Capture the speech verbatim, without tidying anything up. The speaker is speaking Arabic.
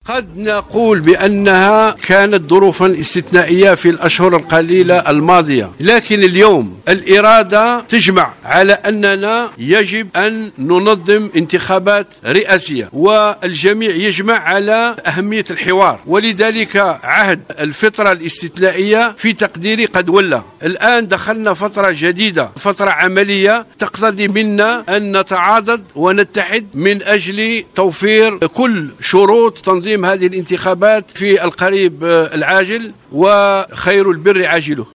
قد نقول بأنها كانت ظروفا استثنائية في الأشهر القليلة الماضية، لكن اليوم الإرادة تجمع على أننا يجب أن ننظم انتخابات رئاسية، والجميع يجمع على أهمية الحوار، ولذلك عهد الفترة الاستثنائية في تقديري قد ولى. الآن دخلنا فترة جديدة، فترة عملية تقتضي منا أن نتعاضد ونتحد من أجل توفير كل شروط تنظيم هذه الانتخابات في القريب العاجل، وخير البر عاجله.